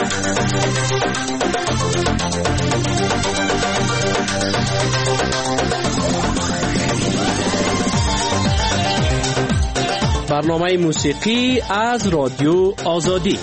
برنامه موسیقی از رادیو آزادی.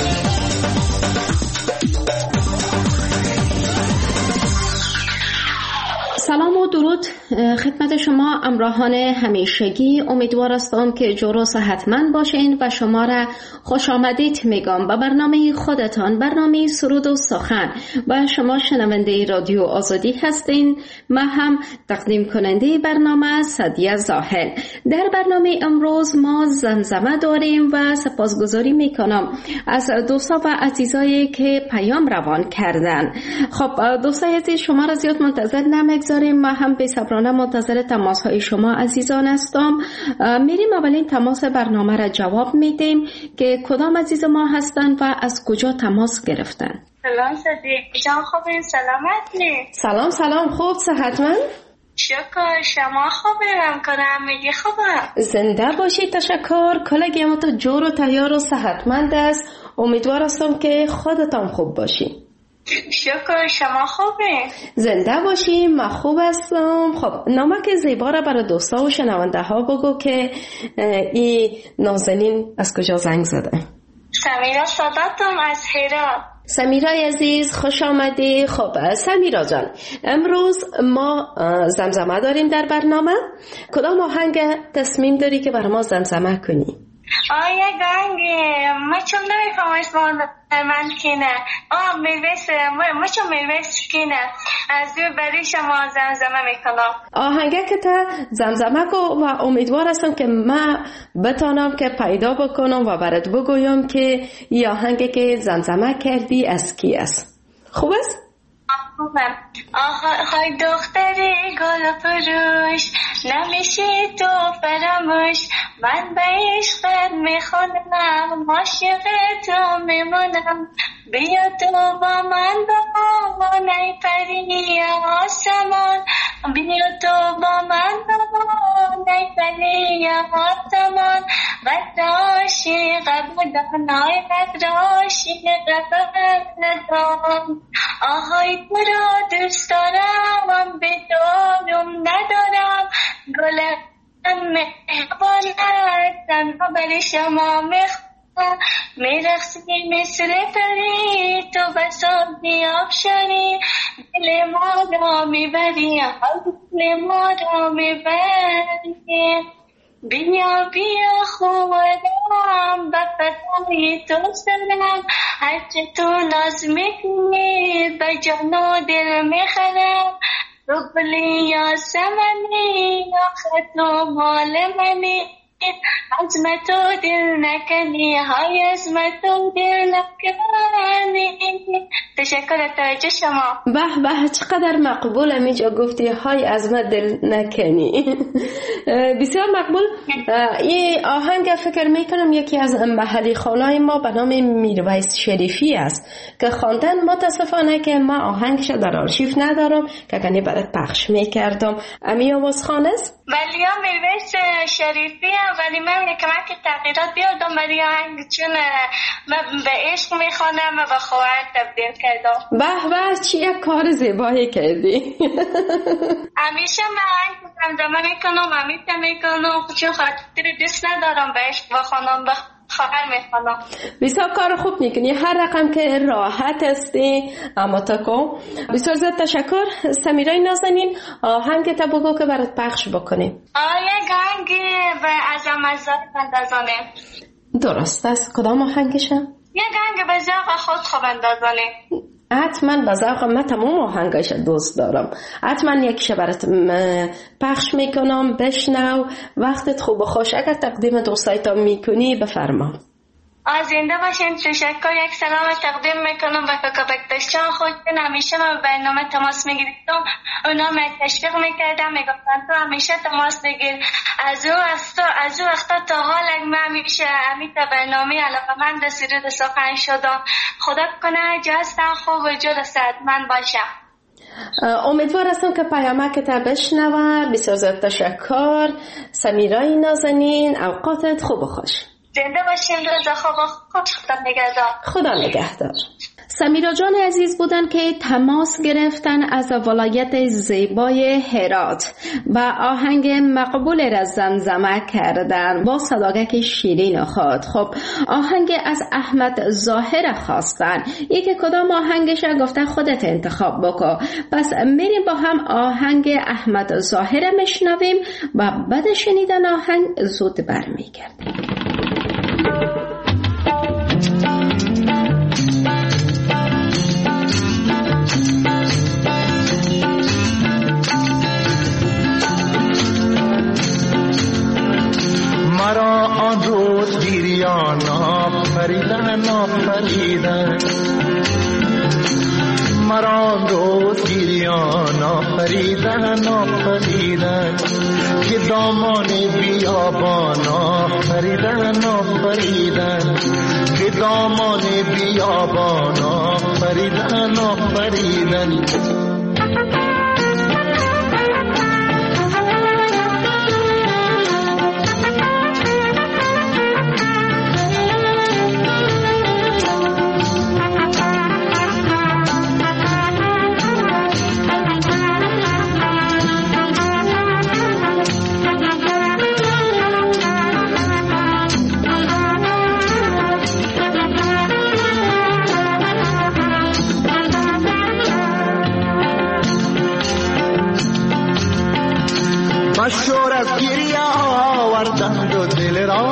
سلام و درود خدمت شما همراهان همیشگی. امیدوار هستم که جور و صحتمند باشین و شما را خوش آمدید میگم به برنامه خودتان، برنامه سرود و سخن. و شما شنونده رادیو آزادی هستین. من هم تقدیم کننده برنامه سعدیه زاهل. در برنامه امروز ما زمزمه داریم و سپاسگزاری میکنم از دوستا و عزیزایی که پیام روان کردن. خب دوستای عزیز، شما را زیاد منتظر نمیگذاریم. ما هم به صبرانه منتظر تماس های شما عزیزان هستم. میریم اولین تماس برنامه را جواب میدیم که کدام عزیز ما هستن و از کجا تماس گرفتن. سلام صدیق جان، خوبین؟ سلامتی؟ سلام خوب صحتمند؟ شکر، شما خوبه؟ کنم میگی خوبه؟ زنده باشی، تشکر. کلگی ما تو جور و تیار و صحتمند است. امیدوار هستم که خودتان خوب باشی. شکر، شما خوبه؟ زنده باشی، من خوب هستم. خب نامک زیبا را برای دوستا و شنونده ها بگو که این نازنین از کجا زنگ زده. سمیرا صداتم از هرات. سمیرا عزیز خوش آمدی. خب سمیرا جان، امروز ما زمزمه داریم در برنامه. کدام آهنگ تصمیم داری که برای ما زمزمه کنی؟ آیا گنگه ما چون نمیفهم اسمان من کنه میرویس ما چون میرویس کنه از دو برای شما زمزمه میکنم. آهنگه که تا زمزمه کو و امیدوار هستم که من بتانم که پیدا بکنم و برات بگویم که این آهنگه که زمزمه کردی از کی است. خوب است؟ آهای دختری گل فروش نمیشی تو فراموش، من به عشقت میخونم عاشق تو میمونم، بیا تو با من با نیپری آسمان، بیا تو با من با نیپری آسمان، قدر عاشق بودنای قدر عاشق بودنم، آهای تو را دوست دارم بدارم ندارم، گلم مهربانت تنها برای شما میخوام، میرقصی مثل پری تو بسازی آبشاری، دل ما را میبری دل ما را میبری، بیا بیا خودم به فدای تو سرم، هرچه تو ناز میکنی به جان و دل میخرم، تو گلی یاسمنی آخه تو مال منی، عزم تو دل نکنی های عزم تو دل نکنی. تشکر توجه شما. به چقدر مقبول اینجا گفتی های عزم دل نکنی. بسیار مقبول. این آهنگ فکر میکنم یکی از محلی خانای ما به نام میرویس شریفی است که خواندن. متاسفانه که ما آهنگش در آرشیو ندارم که کنی برات پخش میکردم. امی آواز خانه است؟ ولی میرویس شریفی ولی من کمک تغییرات بیادم برای آهنگ، چون من به عشق میخوانم و به خواهر تبدیل کردم. به چی یک کار زیبایی کردی. همیشه من آهنگ زمزمه میکنم، همیشه میکنم چون خاطر دوست ندارم به عشق بخوانم، به خواهر میخوانم. بسیار کار خوب میکنی، هر رقم که راحت هستی اما تکو. بسیار زیاد تشکر سمیرای نازنین. آهنگ تا بگو که برات پخش بکنیم. آیا گنگی و ازم ازاد بندازانه. درست است. کدام آهنگشه؟ یه گنگ به ذوق خود خوب اندازانه. حتما به ذوق من تمام آهنگش دوست دارم. حتما یکیش برات پخش میکنم، بشنو. وقتت خوب و خوش. اگر تقدیم دوستایتا میکنی بفرما. زنده باشین. تشکر. یک سلام تقدیم میکنم به کاکابکتشان خودتون. همیشه من به برنامه تماس میگیرم، اونا من تشویق میکردم، میگفتن تو همیشه تماس بگیر. از او وقتا تا حال من همیشه تا برنامه علاقمند سرود سخن شدم. خدا کنه جستن خوب و جور صحتمند باشم. امیدوار هستم که پیامک تا بشنوه. بسیار زیاد تشکر سمیرای نازنین. اوقاتت خوب و خوش. زنده باشین. روز خوب و خوش. خدا نگهدار. خدا نگهدار. سمیرا جان عزیز بودن که تماس گرفتن از ولایت زیبای هرات و آهنگ مقبول را زمزمه کردن با صداقت شیرین خود. خب آهنگ از احمد ظاهر خواستن، یکی کدام آهنگش گفته خودت انتخاب بکن. پس میریم با هم آهنگ احمد ظاهر میشنویم و بعد شنیدن آهنگ زود برمیگردیم. مرا آن روز گریان آفریدن مرا آن روز گریان آفریدن که دامان بیابان آفریدن که دامان بیابان آفریدن شور از گریه آوردند و دل را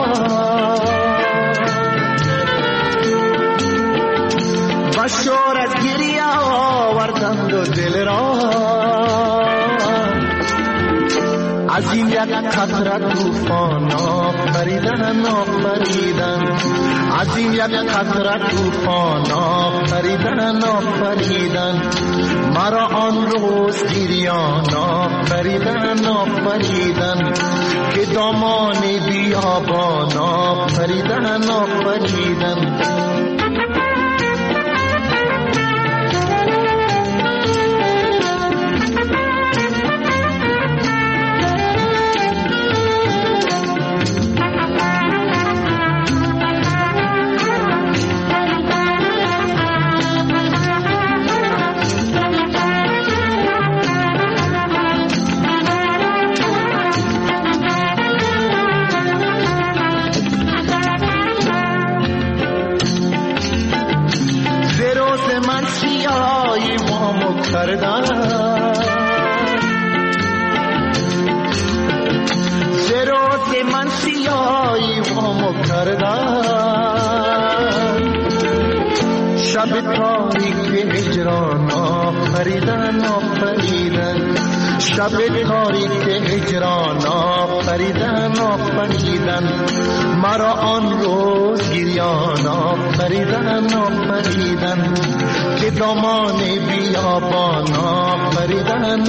و شور از گریه آوردند و دل را از این یک قطره طوفان آفریدن از این یک قطره طوفان آفریدن مرا آن روز گریان آفریدن که دامان بیابان آفریدن زروز من سیایی وامو کردن شب تاریک هجران آفریدن شب تاریک هجران آفریدن مرا آن روز گریان آفریدن که دامان بیابان آفریدن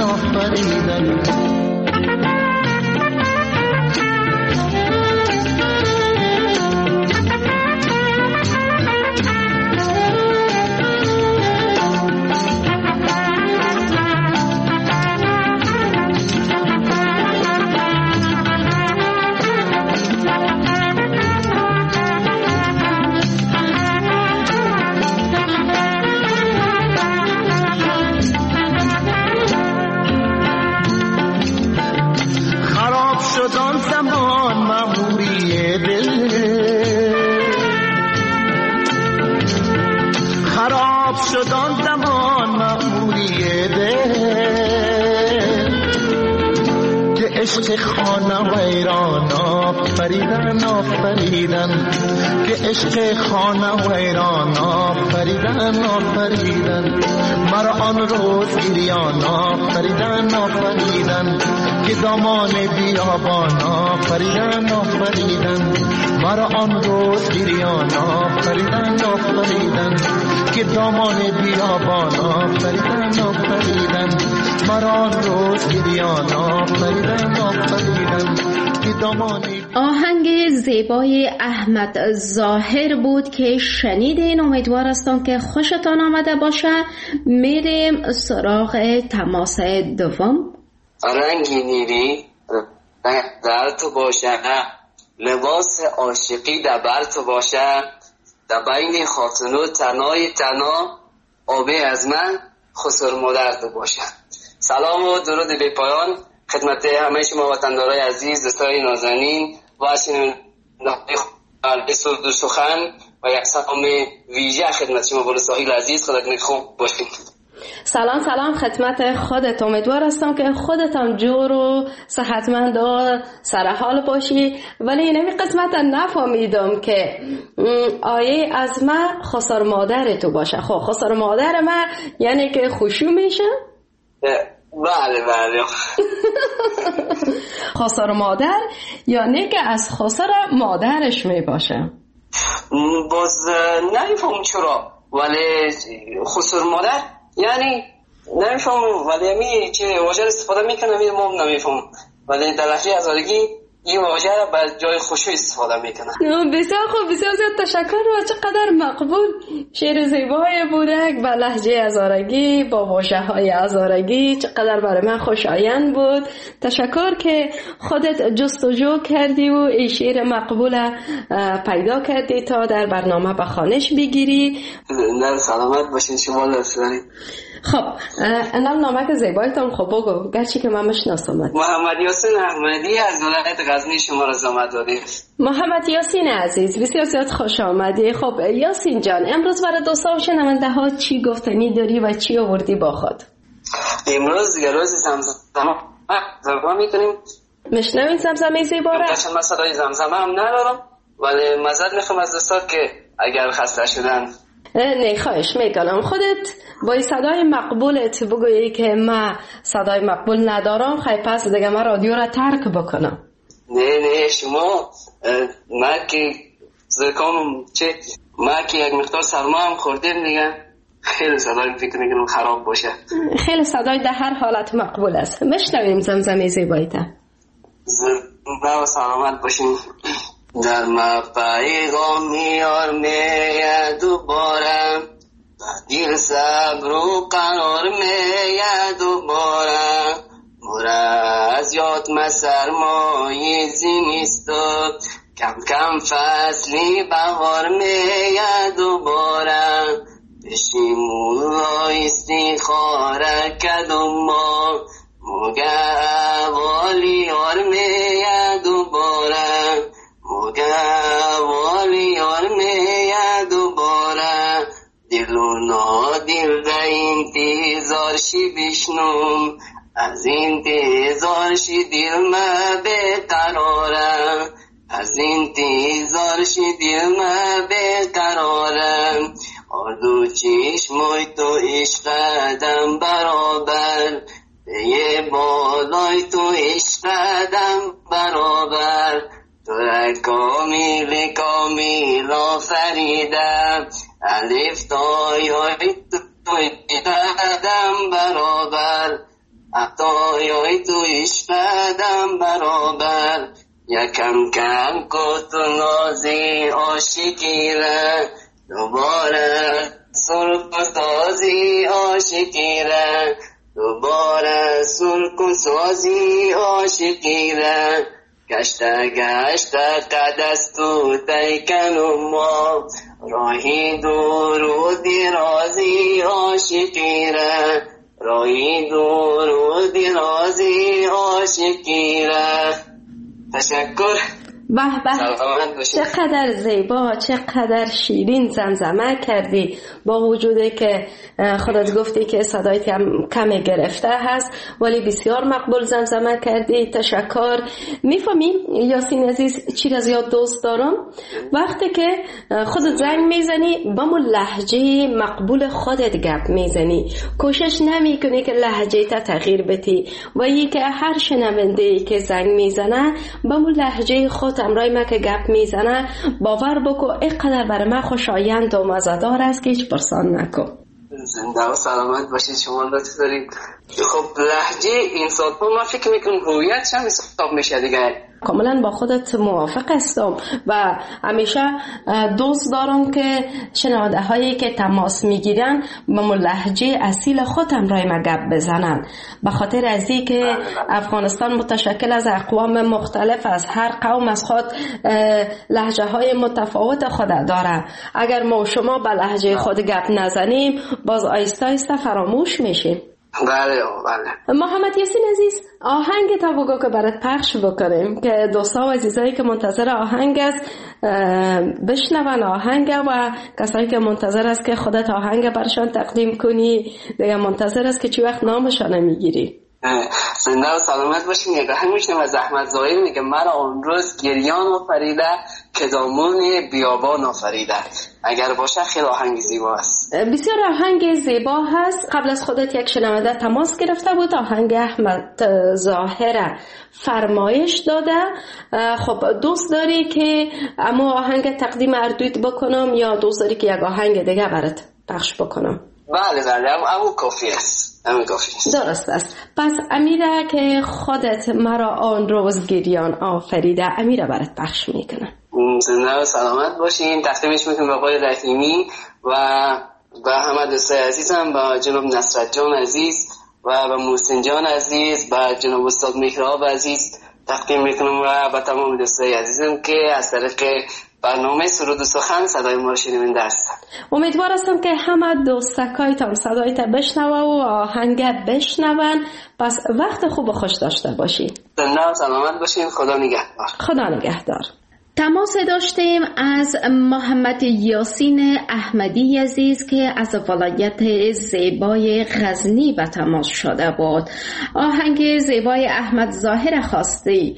عشق خانه ویران آفریدن که عشق خانه ویران آفریدن مرا آن روز گریان آفریدن که دامان بیابان آفریدن مرا آن روز گریان آفریدن که دامان بیابان آفریدن مرا آن روز گریان آفریدن که دامان. آهنگ زیبای احمد ظاهر بود که شنیدین. امیدوار هستم که خوشتان آمده باشه. میریم سراغ تماس دوم. رنگی نیری در تو باشه، لباس عاشقی در بر تو باشه، در بین خاتونو تنها آبی از من خسر مادر تو باشد. سلام و درود بی پایان خدمت همه شما وطندارای عزیز، دوستای نازنین و شنوندگان سخن و یک سلام ویژه خدمت شما بلو ساحل عزیز. خدا کنه خوب باشین. سلام خدمت خودت. امیدوار هستم که خودت هم جور و صحتمند و سرحال باشی. ولی اینمی قسمت نفهمیدم که آیه از ما خسر مادر تو باشه. خب خسر مادر ما یعنی که خوشو میشه؟ بله خسر مادر یعنی که از خسر مادرش می باشه. باز نمیفهم چرا، ولی خسر مادر یعنی نمیفهم، ولی همی چه واژه استفاده میکنم ما نمیفهم، ولی در لحظه هزارگی این واژه را به جای خوشی استفاده میکنم. بسیار خوب، بسیار زیاد تشکر. و چقدر مقبول شعر زیبای بوده با لهجه هزارگی، با واژه های هزارگی، چقدر برای من خوشایند بود. تشکر که خودت جستجو کردی و این شعر مقبول پیدا کردی تا در برنامه به خوانش بگیری. نه سلامت باشین شما. لطفاً خب انال نامک زیبایتان خب بگو، گرچه که من مشناسمت. محمد یاسین احمدی از ولایت غزنی شما را زحمت دادید. محمد یاسین عزیز بسیار زیاد خوش آمدی. خب یاسین جان، امروز برای دوستان و شنونده ها چی گفتنی داری و چی آوردی با خود؟ امروز یه روز زمزمه میکنیم. مشنوین زمزمه زیبا را؟ گرچه من صدای زمزمه هم ندارم، ولی معذرت میخوام از دوستان که اگر خسته شدن. نه خواهش میکنم. خودت با صدای مقبولت بگویی که من صدای مقبول ندارم، خیلی پس دیگه من رادیو را ترک بکنم. نه شما من که زکام چه من که یک مقدار سرما هم خوردیم دیگه، خیلی صدای فکر میکنم خراب باشه. خیلی صدای در هر حالت مقبول است. مشنویم زمزمه زیبایی‌تا. زنده و سلامت باشین. در ما پیغام میار میاد دوباره، دیر صبر و قرار میاد دوباره، مورا از یاد ما سرمایه زمستان، کم کم فصلی بهار میاد دوباره، بشیم استخاره کدوم ما موگه والی یار میاد دوباره، موگه والی یار میاد دوباره، دل و نادل در انتظار شی بشنوم، از انتظار شی دل ما بقراره، از انتظار شی دل ما بقراره، آردو چشمای تو عشق قدم برابر، یه بالای تو عشق قدم برابر، تو را کامیل آفریدم، الف تای های تو قدم برابر، تای های تو عشق قدم برابر، یکم کم کت نازی عاشقی را، دوباره سرک سازی عاشقی را، دوباره سرک سازی عاشقی را، گشته قدست تو دیکنم ما، راهی دور و درازی عاشقی را، راهی دور و درازی عاشقی را. تشکر. به چقدر زیبا، چقدر شیرین زمزمه کردی، با وجودی که خودت گفتی که صدایت کم گرفته هست ولی بسیار مقبول زمزمه کردی. تشکر. میفهمی یاسین عزیز چی را زیاد دوست دارم؟ وقتی که خودت زنگ میزنی با مون لهجه مقبول خودت گپ میزنی، کوشش نمی کنی که لهجه تا تغییر بدی و ای که هر شنونده که زنگ میزنه با مون لهجه خود امرای ما که گپ میزنه باور بکو اینقدر برای من خوشایند و مزه‌دار است که هیچ پرسان نکن. زنده و سلامت باشید شما. لطف دارید. خب لهجه انسان ها من فکر میکنم هویت هم حساب میشه دیگه. کاملا با خودت موافق هستم و همیشه دوست دارم که شنونده هایی که تماس میگیرن با لهجه اصیل خودم رای مگب بزنن، به خاطر از این که افغانستان متشکل از اقوام مختلف، از هر قوم از خود لهجه های متفاوت خود داره. اگر ما شما به لهجه خود گپ نزنیم باز آیسته آیسته فراموش میشیم. بله. محمد یاسین عزیز، آهنگ تا بگو که برات پخش بکنیم که دوستا و عزیزایی که منتظر آهنگ است بشنون آهنگ و کسایی که منتظر است که خودت آهنگ برشان تقدیم کنی دیگه منتظر است که چی وقت نامشان میگیری. زنده و سلامت باشین. یک آهنگ میشنم از احمد ظاهر میگه مرا آن روز گریان آفریده که دامون بیابان آفریده. اگر باشه خیلی آهنگ زیبا است. بسیار آهنگ زیبا هست. قبل از خودت یک شنونده تماس گرفته بود، آهنگ احمد ظاهر فرمایش داده. خب دوست داری که اما آهنگ تقدیم اردویت بکنم یا دوست داری که یک آهنگ دیگه برات پخش بکنم؟ بله اما کافی است. درست است. پس امیره که خودت مرا آن روز گریان آفریده، امیره برات پخش میکنم. زنده و سلامت باشین. تقدیمش میکنم به آقای رحیمی و به همه دوستای عزیزم، به جناب نصرت جان عزیز و به محسن جان عزیز، به جناب استاد مهراب عزیز تقدیم میکنم و به تمام دوستای عزیزم که از طریق برنامه سرود و سخن صدای ما رو شنونده هستن. امیدوار هستم که همه دوستکایتان صدایت بشنوه و آهنگ بشنون. پس وقت خوب و خوش داشته باشی. زنده و سلامت باشین. خدا نگهدار. خدا نگهدار. تماس داشتیم از محمد یاسین احمدی عزیز که از ولایت زیبای غزنی به تماس شده بود. آهنگ زیبای احمد ظاهر خواستی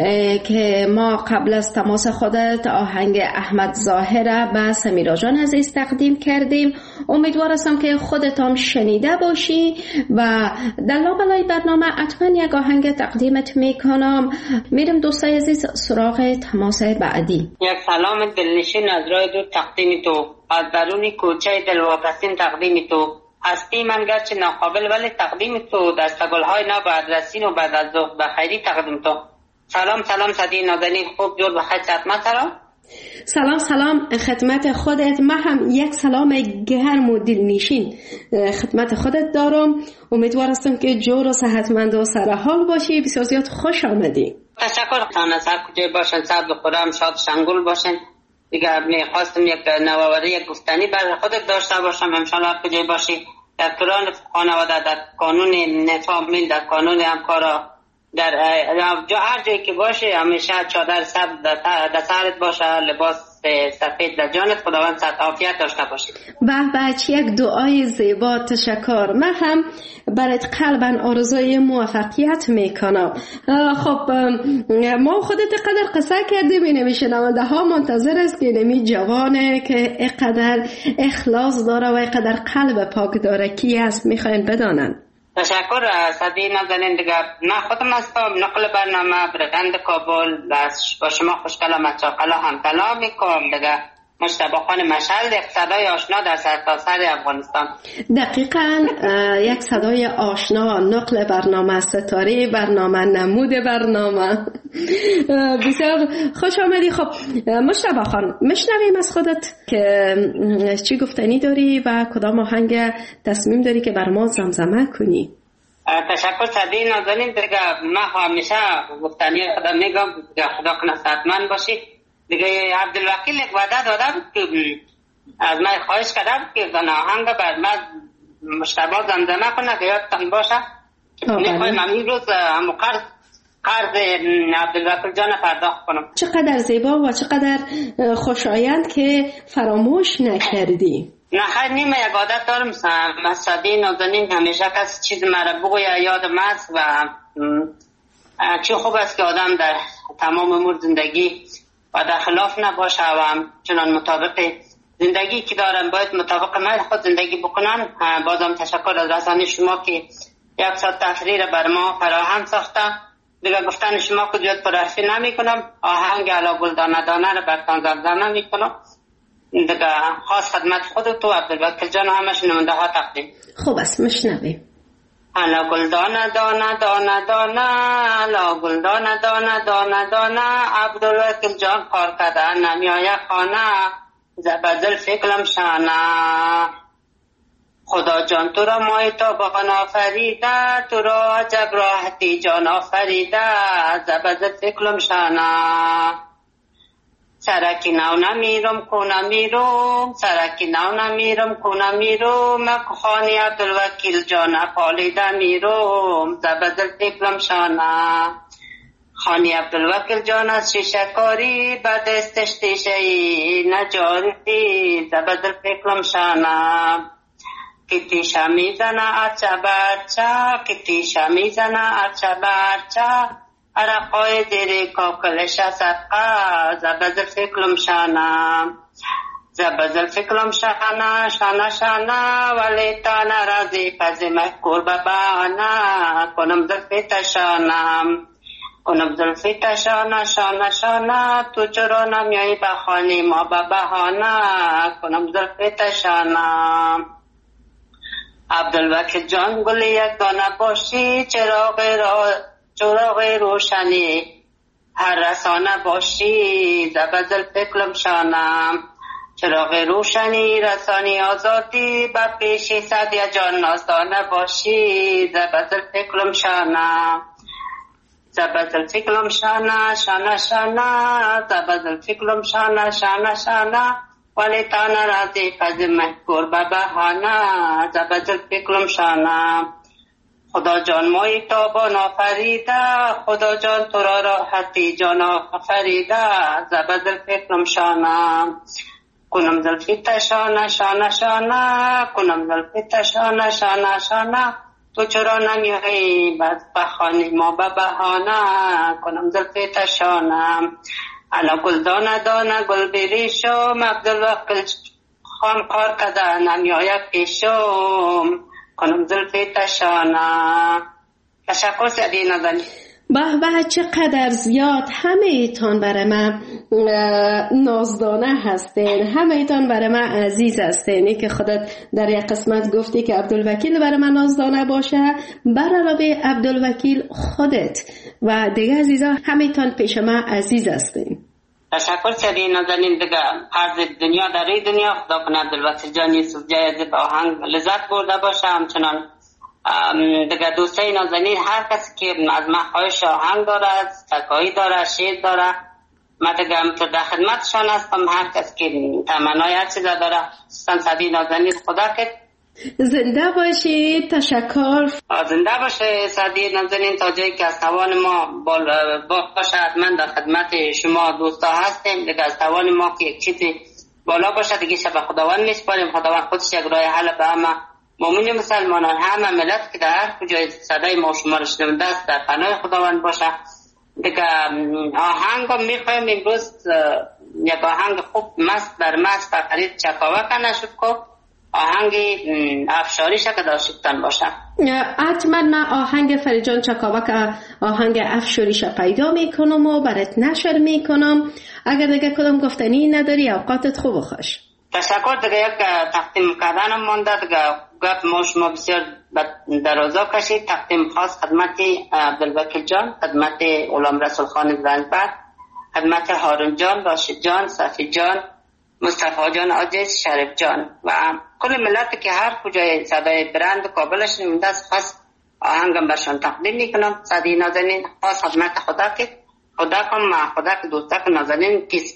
که ما قبل از تماس خودت آهنگ احمد ظاهر به سمیرا جان عزیز تقدیم کردیم. امیدوار هستم که خودتان شنیده باشی و در لابلای برنامه حتما یک آهنگ تقدیمت میکنم. میرم دوستای عزیز سراغ تماس بعدی. یک سلام دلنشین از راه دور تقدیم تو، از درون کوچه دلواپسین تقدیم تو. هستی من گرچه ناقابل ولی تقدیم تو، دستگل‌های ناب ادرسین و بعد از ظهر بخیری تقدیم تو. سلام صدی نازنین خوب جور بخیر خدمت سلام. سلام خدمت خودت. من هم یک سلام گرم و دلنشین خدمت خودت دارم. امیدوار هستم که جور و صحتمند و سرحال باشی. بسیار زیاد خوش آمدی. تشکر خانه سر کجای باشن، صبر خودم شاد شنگول باشن. دیگر میخواستم یک نوآوری یک گفتنی برای خودت داشته باشم. انشالله کجای باشی در قرآن خانواده، در قانون فامیل، در قانون همکارا، در هر جایی که باشه همیشه چادر سبز در سرت باشه، لباس سفید در جانت. خداوند صحت عافیت داشته باشه. به چه یک دعای زیبا. تشکر. من هم برات قلبا آرزوی موفقیت میکنم. خب ما خودت قدر قصه کردیم، اینمی شنونده ها منتظر است که اینمی جوانه که اینقدر اخلاص داره و اینقدر قلب پاک داره کی است میخواین بدانن. تشکر صدی نازنین. دیگر من خودم هستم نقل برنامه برگند کابل با شما خوشکلام چاقلا هم کلام میکنم. دیگر مجتبی خان مشعل، یک صدای آشنا در سرتاسر افغانستان. دقیقاً یک صدای آشنا، نقل برنامه، ستاره برنامه، نمود برنامه. بسیار خوش آمدی. خب مجتبی خان میشنویم از خودت که چی گفتنی داری و کدام آهنگ تصمیم داری که بر ما زمزمه کنی. تشکر صدی نازنین. دیگه من همیشه گفتنی خودم میگم خدا کنه صحتمند باشی. دیگه عبدالوکیل یک وعده داده بود که از من خواهش کرده بود که آهنگ بر من مشتبه زمزمه کنه که یادتان باشه. میخوایم همین روز همو قرض عبدالوکیل جان پرداخت کنم. چقدر زیبا و چقدر خوشایند که فراموش نکردی. نه خیلی نیمه یک عادت دارم صدی نازنین، همیشه کسی چیز مرا بگوید یادم است و چه خوب است که آدم در تمام امور زندگی و در خلاف نباشه و چنان مطابق زندگی که دارم باید مطابق من خود زندگی بکنم. بازم تشکر از رسانه شما که یک ساعت تحریر بر ما فراهم ساخته. دیگه گفتن شما که زیاد پرحرفی نمی کنم، آهنگ علا گلدانه دانه رو برتان زمزمه می کنم. دیگه خاص خدمت خودت و عبدالوکیل جان همه شنونده ها تقدیم. خوب است، مشنویم. الا گل دانه دانه دانه دانه، الا گل دانه دانه دانه دانه، عبدالوکیل جان کار کرده نمیای خانه، زبدل فکرم شانه. خدا جان تو را مایتابان آفریده، تو را عجب راحتی جان آفریده، زبدل فکرم شانه. سرکی نو نمیرم کنه میروم، سرکی نو نمیرم کنه میروم، خانی عبدالوکیل جان پالیده میروم، زبدل فکرم شانه. خانی عبدالوکیل جان از شیشه کاری، به دستش تیشهی نجاری، زبدل فکرم شانه. کتیشه میزنه ارچه برچه، کتیشه میزنه ارچه برچه، عرقای زیر کاکلش صدقه، زبدل فکرم شانه. زبدل فکرم شانه شانه شانه، ولی تا نرازی پزی مکور ببانه، کنم زلفی تشانم، کنم زلفی تشانه شانه شانه، تو چرا نمیایی بخوانی ما ببهانه، کنم زلفی تشانه. عبدالوکیل جان گل یک دانه باشی، چراغ روشنی هر رسانه باشی، زبدل فکرم شانم. چراغ روشنی رسانی آزادی، به پیشی صدی جان نازدانه باشی، زبدل فکرم شانم. زبدل فکرم شانه شانه شانه، زبدل فکرم شانه شانه شانه، ولی تا نرازی پزی مکور ببهانه، زبدل فکرم شانه. خدا جان مای تابان آفریده، خدا جان تو را راحتی جان آفریده، زبدل فکرم شانه. کنم زلفی تشانه شانه شانه، کنم زلفی تشانه شانه شانه، تو چرا نمیایی بخوانی ما ببهانه، کنم زلفی تشانه. انا گل دانه دانه گل بریشم، عبدالوکیل خان کار کده نمیای پیشم، کنم زلفی تشانه. تشکر سعدی نازنین. به به چقدر زیاد، همه ایتان برای من نازدانه هستین، همه ایتان برای من عزیز هستین. که خودت در یک قسمت گفتی که عبدالوکیل برای من نازدانه باشه، برای عبدالوکیل خودت و دیگه عزیزا همه ایتان پیش من عزیز هستین. تشکر سعدی نازنین. دیگه عرض دنیا در این دنیا، خدا کنه عبدالوکیل جان یوسف جای با آهنگ لذت برده باشه. همچنان دیگه دوستای نازنین، هر کسی که از من خواهش آهنگ داره، تکایی داره، شعر داره، من دیگه در خدمتشان هستم. هر کسی که تمنای هر چیز داره، سعدی نازنین خدا که زنده باشی. تشکر. زنده باشه سعدی نازنین، تا جایی که از توان ما باشه حتما در خدمت شما دوستا هستیم. دیگه از توان ما که یک چیزی بالا باشه دیگه شب خداوند میسپاریم. خداوند خودش یک راه حل به همه مومن مسلمانان، همه ملت که در هر کجای صدای ما شما رو شنونده است، در پناه خداوند باشه. دیگه آهنگ هم میخوایم امروز، یک آهنگ خوب مست بر مست فقرید چکاوک نشد که آهنگ افشاری شکل داشتن باشه. حتما من آهنگ فریجان چکاوک، آهنگ افشاریش پیدا میکنم و برات نشر میکنم. اگر دیگه کدام گفتنی نداری، اوقاتت خوب و خوش. تشکر. دیگه یک تقدیم کردنم مانده. دیگه گفت ما شما بسیار درازا کشید. تقدیم خاص خدمت عبدالوکیل جان، خدمت غلام رسول خان زنجبر، خدمت هارون جان، راشد جان، صفی جان، مصطفی جان عاجز، شریف جان و کل ملت که هر کجای صدای برند کابلش نمونده است، خاص آهنگم برشان تقدیم میکنم. سعدی نازنین خاص خدمت خدا که خدا که دوستا که نازنین که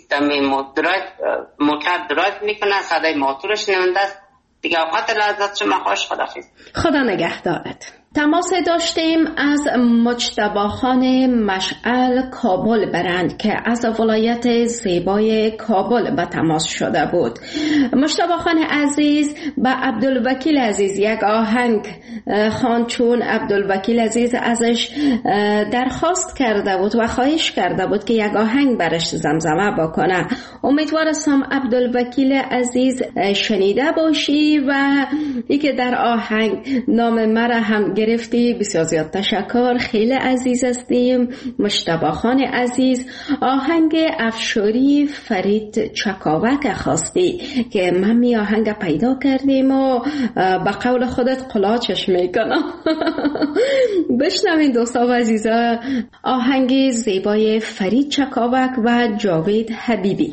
موتر درایو میکنه، صدای موتورش نمونده است. دیگه اوقات لحظات شما خوش. خداحافظ. خدا نگهدارت. تماس داشتیم از مجتبی خان مشعل کابل برند که از ولایت زیبای کابل به تماس شده بود. مجتبی خان عزیز به عبدالوکیل عزیز یک آهنگ خوان، چون عبدالوکیل عزیز ازش درخواست کرده بود و خواهش کرده بود که یک آهنگ برش زمزمه بکنه. امیدوارم عبدالوکیل عزیز شنیده باشی و ای که در آهنگ نام مرا هم گرفتی. بسیار زیاد تشکر. خیلی عزیز هستیم. مجتبی خان عزیز، آهنگ افشاری فرید چکاوک خواستی که من می آهنگ پیدا کردیم و به قول خودت قلاچش میکنم. بشنوین دوستا و عزیزا آهنگ زیبای فرید چکاوک و جاوید حبیبی.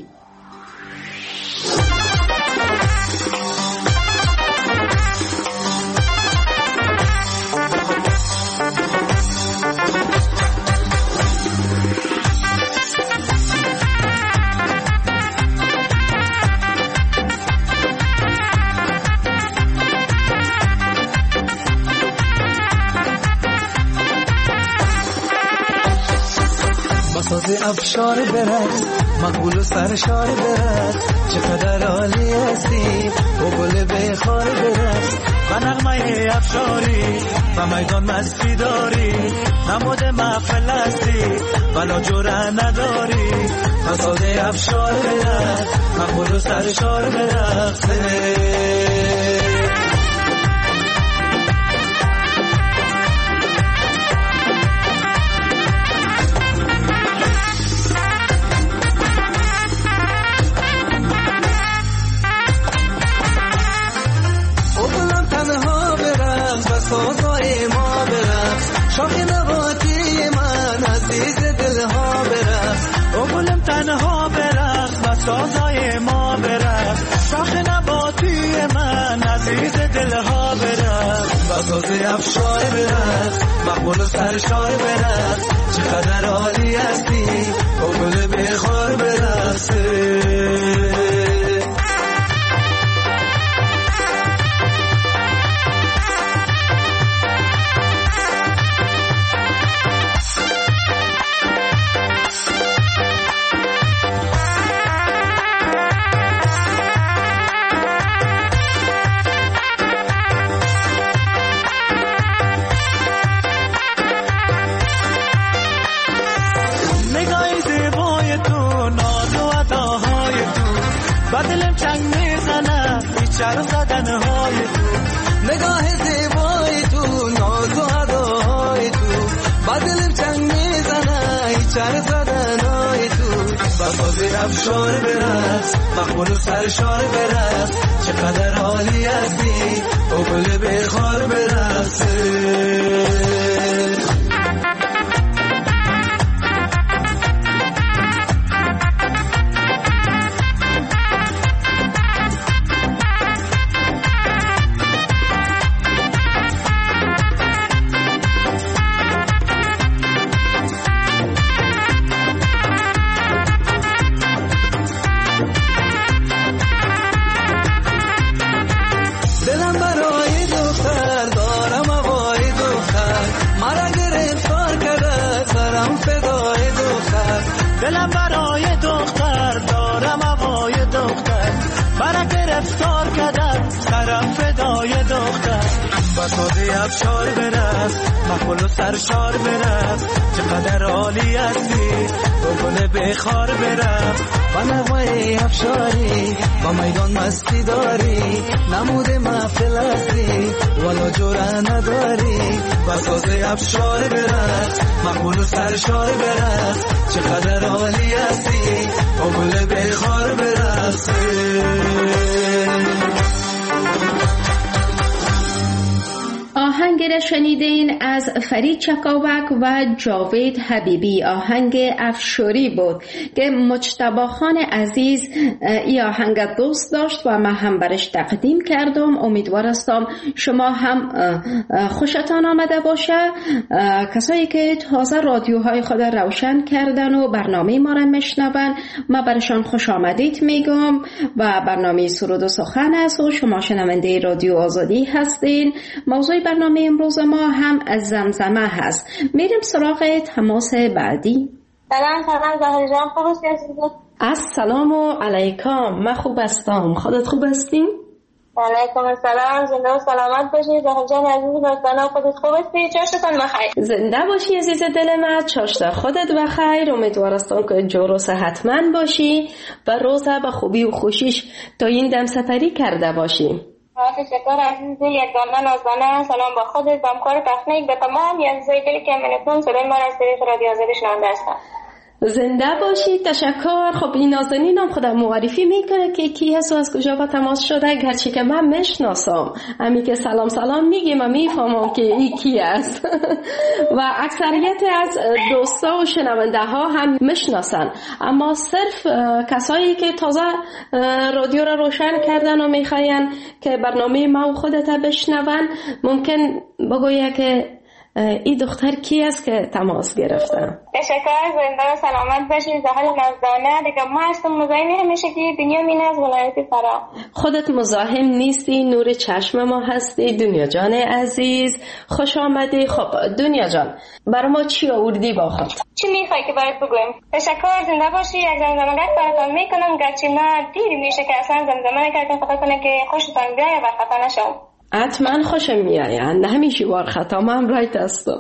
بساز افشار برقص مقبول و سرشار برقص چقدر عالی هستی و گل بخار برقص و نغمه افشاری و میدان مستی داری نمود محفل هستی ولا جوره نداری بساز افشار برقص مقبول و سرشار برقص سازای ما برقص شاخ نباتی من عزیز دلها برقص اوگلم تنها برقص و سازای ما برقص شاخ نباتی من عزیز دلها برقص و سازای افشار برقص مقبول و سرشار برقص چقدر عالی هستی اوگل بخار برقص بدلم چنگ میزنم بیچاره زدنهای تو نگاه زیبای تو ناز و اداهای تو بدلم چنگ میزنم بیچاره زدنهای تو بساز افشار برقص مقبول و سرشار برقص چقدر عالی هستی و گل بخار برقص دلم برای دختر دارم هوای دختر مرا گرفتار کردن سرم فدای دختر بساز افشار برقص مقبول و سرشار برقص چقدر عالی هستی و گل بخار برقص و نغمه افشاری و میدان مستی داری نمود محفل هستی ولا جوره نداری بساز افشار برقص مقبول و سرشار برقص چقدر عالی هستی و گل بخار برقص آهنگ را شنیدین از فرید چکاوک و جاوید حبیبی. آهنگ افشاری بود که مجتبی خان عزیز این آهنگ دوست داشت و من هم برش تقدیم کردم. امیدوارم شما هم خوشتان آمده باشه. کسایی که تازه رادیوهای خود روشن کردن و برنامه ما را میشنون ما برشان خوش آمدید میگم و برنامه سرود و سخن است و شما شنونده رادیو آزادی هستین. موضوع برنامه امروز ما هم از زمزمه هست. میریم سراغ تماس بعدی. سلام زهر جان، خوب هستی؟ السلام علیکم. من خوب هستم، خودت خوب هستی؟ علیکم السلام، زنده و سلامت باشی زهر جان عزیز. لطفاً خودت خوب هستی؟ چاشتان بخیر. زنده باشی عزیز دل من، چاشت خودت بخیر. امیدوارم که جور و صحتمند باشی و روزه به خوبی و خوشیش تا این دم سپری کرده باشی. تشکر عزیز دل، یک دانه نازدانه. سلام با خودت، با همکار تکنیک، به تمام عزیزای دلی که منتون صدای ما را از طریق رادیو آزادی شنونده هستن. زنده باشید. تشکر. خب این نازنین هم خودم معرفی میکنه که کی هست و از کجا با تماس شده، گرچه که من میشناسم، امی که سلام سلام میگیم و میفهمم که این کی است و اکثریت از دوستا و شنونده ها هم میشناسن، اما صرف کسایی که تازه رادیو را روشن کردن و میخواین که برنامه ما و خودت بشنون، ممکن بگویه که این دختر کی است که تماس گرفتن؟ تشکر. زنده و سلامت باشید. زحل نازدانه دیگه. ما هستم مزاحم همیشه که دنیا مین از ولایت فراه. خودت مزاحم نیستی، نور چشم ما هستی. دنیا جان عزیز خوش آمدی. خب دنیا جان، برای ما چی آوردی با خود؟ چی میخوای که برات بگویم؟ تشکر. زنده باشی. یک زمزمه‌گک براتون میکنم، گرچه ما دیری میشه که اصلا زمزمه نکردیم، خدا کنه که خوشتان بیایه و خطا نشم. حتما خوشم میآیند، همیشه بار خطا من رایت هستم.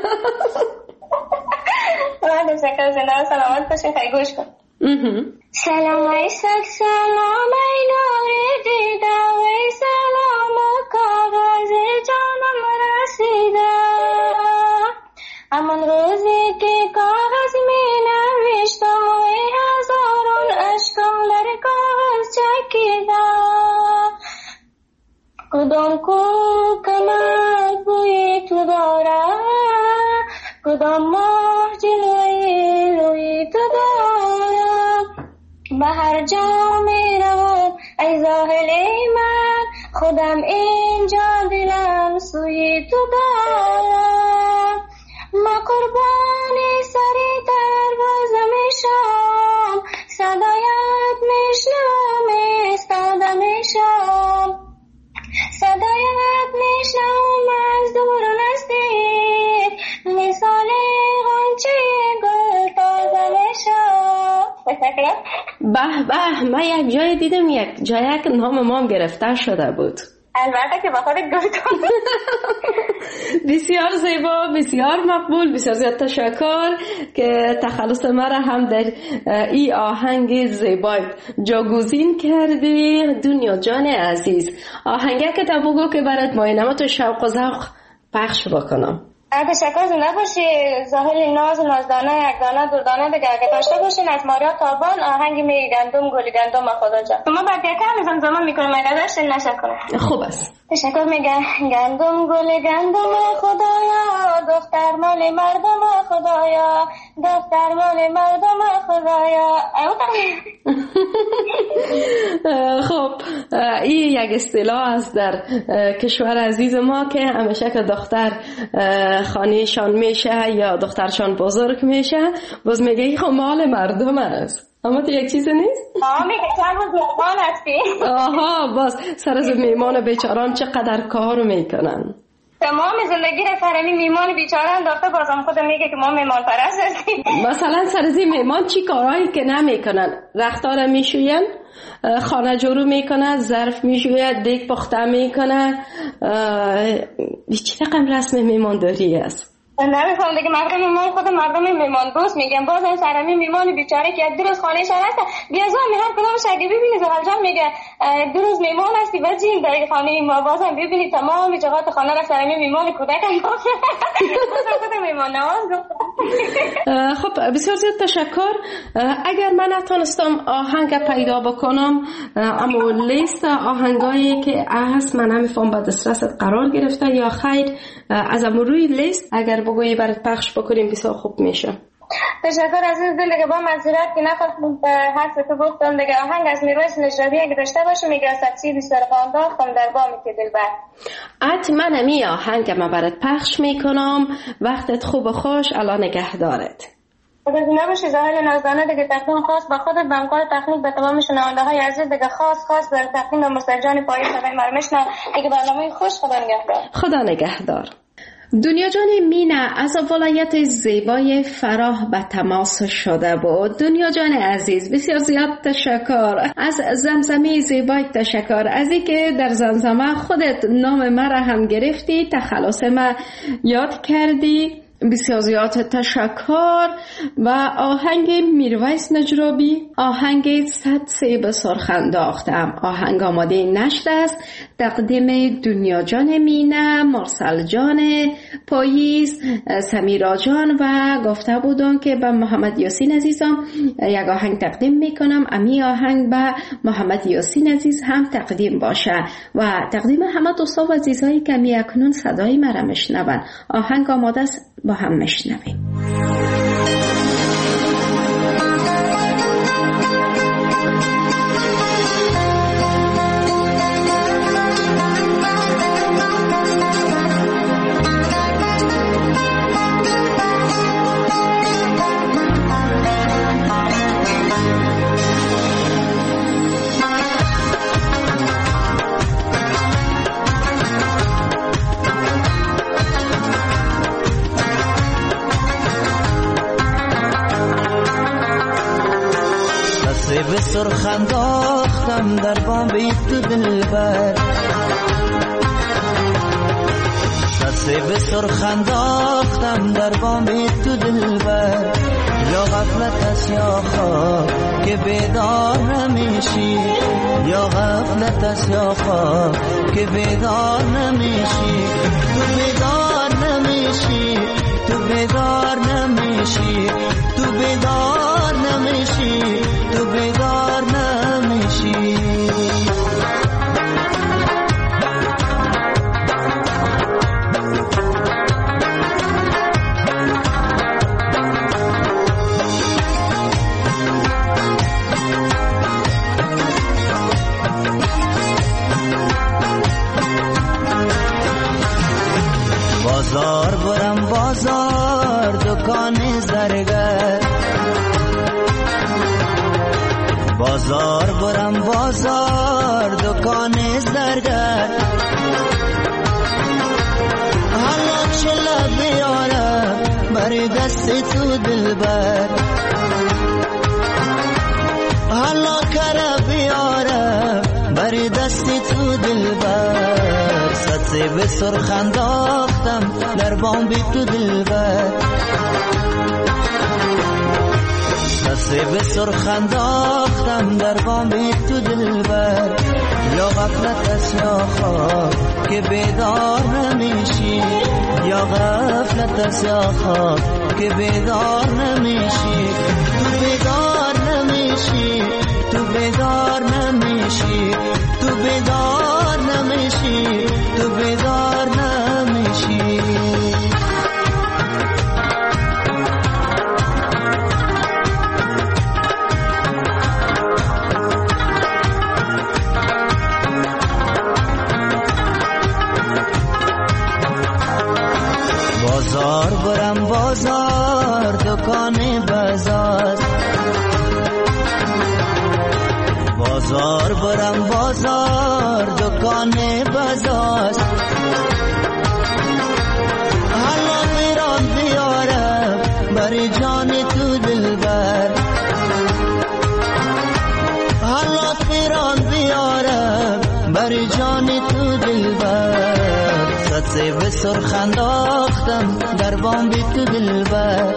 تشکر. زنده و سلامت باشید. خیلی گوش کن. سلام عیسک، سلام ای نور دیده، ای سلام و کاغذ جانم رسیده، همان روزی که کاغذ می نوشتم ای هزاران اشکم در کاغذ چکیده، کدام کو کند بوی تو داره، کدام ماه جلوی روی تو داره، به هر جا می روم ای زاهل من، خودم اینجا دلم سوی تو داره، ما قربانی سری تر باز میشم، صدایت میشنم ایستاده میشم، صدایت میشنم از دور و نزدیک، مثال غنچه گل تازه میشم. به به، من یک جای دیدم، یک جای نام ما گرفته شده بود. البته که با خودت گفتم. بسیار زیبا، بسیار مقبول، بسیار زیاد تشکر که تخلص مرا هم در این آهنگ زیبا جاگزین کردی. دنیا جان عزیز، آهنگه که تا بگو که برات ماینمت و شوق و ذوق پخش بکنم. تشکر. زنده باشی. زاهل ناز و نازدانه، یک دانه دردانه دیگه اگه داشته باشین از ماریا تابان، آهنگ می گندم گلی گندم خدا جان. ما بعد یکم زمزمه میکنیم اگه داشتین نشکر. خوب است. تشکر. میگن گندم گلی گندم خدایا، دختر مال مردم خدایا، دختر مال مردم خدایا. خب این یک اصطلاح است در کشور عزیز ما که همیشه که دختر خانهشان میشه یا دخترشان بزرگ میشه، باز میگه خب مال مردم است. اما تو یک چیز نیست؟ میگه چند روز میمان هستی. آها، باز سر از میمان بیچاران چقدر کار میکنن. تمام زندگی را سر میمان بیچاران داشته، بازم خود میگه که ما میمان پرست هستیم. مثلا سر از میمان چی کارهایی که نمیکنن؟ رختار میشوین، خانه جارو میکنه، ظرف میشوید، دیگ پخته میکنه. چی رقم رسم میمانداری است؟ نمیفهم دیگه. مردم میمان خود مردم میمان دوست میگن، بازم سرمی میمان بیچاره که دو روز خانه شان هست، بیا زن میهر کدام شگی ببینی زغال جان میگه دو روز میمان هستی بچین در خانه ما، بازم ببینی تمام جهات خانه را سرمی میمان کودکان بازم خود میمان نواز. خب بسیار زیاد تشکر. اگر من نتونستم آهنگ پیدا بکنم، اما لیست آهنگایی که هست من نمیفهم به دسترست قرار گرفته یا خیر، از روی لیست اگر بگویی برات پخش بکنیم بسیار خوب میشه. تشکر عزیز دل. دیگه با معذرت که نخواستم حرف تو گفتم دیگه. آهنگ از میرویس نجرابی اگه داشته باشه میگه سبزی بسیار خواندم در بامی که دلبر. حتما همی آهنگ من برات پخش میکنم. وقتت خوب و خوش. الان نگهدارت. خدا نباشه. زاهل نازدانه دیگه تقدیم خاص با خودت، به همکار تکنیک، به تمام شنونده های عزیز دیگه خاص در تقدیم به مستجان پای صدای مرمشنا دیگه برنامه خوش. خدا نگهدار. خدا نگهدار. دنیا جان مینه از ولایت زیبای فراه به تماس شده بود. دنیا جان عزیز بسیار زیاد تشکر. از زمزمه زیبای تشکر. از اینکه در زمزمه خودت نام مرا هم گرفتی، تخلص ما یاد کردی. بسیار زیاد تشکر. و آهنگ میرویس نجرابی، آهنگ صد سیب سرخ انداختم. آهنگ آماده نشد است. تقدیم دنیا جان مینه، مرسل جان پاییز، سمیرا جان و گفته بودن که به محمد یاسین عزیزم یک آهنگ تقدیم میکنم. امی آهنگ به محمد یاسین عزیز هم تقدیم باشه و تقدیم همه دوستا و عزیزایی که می اکنون صدای مرا میشنون. آهنگ آماده است، با هم میشنویم. به سرخ انداختم در بام بی تو دلبر، به سرخ انداختم در بام بی تو دلبر. یا غفلت است یا خواب که بیدار نمیشی، یا غفلت است یا خواب که بیدار نمیشی. تو بیدار نمیشی، تو بیدار نمیشی، تو بیدار نمیشی، تو بیدار نمیشی. بازار برم بازار دکان زرگر، بازار برم بازار دکان زرگر. حالا چلا بیارم بر دست تو دلبر، حالا کرا بیارم بر دست تو دلبر. صد به سرخ انداختم در بام بی تو دلبر، صد به سرخ انداختم در بام بی تو دلبر. یا غفلت است یا خواب که بیدار نمیشی، یا غفلت است یا خواب که بیدار نمیشی. تو بیدار نمیشی، تو بیدار نمیشی، تو بیدار نمیشی، تو بیدار نمیشی. بازار برم بازار دکان بازار، بازار برم بازار دکان بازار. حالا میران بیارم بر جان تو دلبر، حالا میران بیارم بر جان تو دلبر. صد به سرخ انداختم در بام بی تو دلبر،